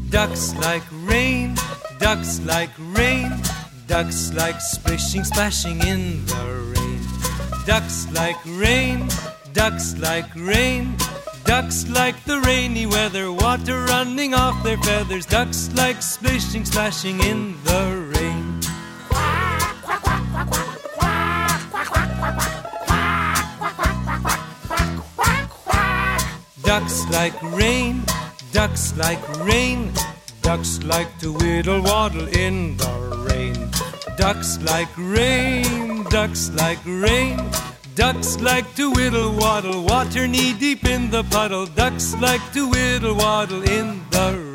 Ducks like rain, ducks like rain, ducks like splishing, splashing in the rain. Ducks like rain, ducks like rain, ducks like the rainy weather, water running off their feathers. Ducks like splishing, splashing in the rain. Ducks like rain, ducks like rain, ducks like to whittle waddle in the rain. Ducks like rain, ducks like rain, ducks like to whittle waddle, water knee deep in the puddle. Ducks like to whittle waddle in the rain.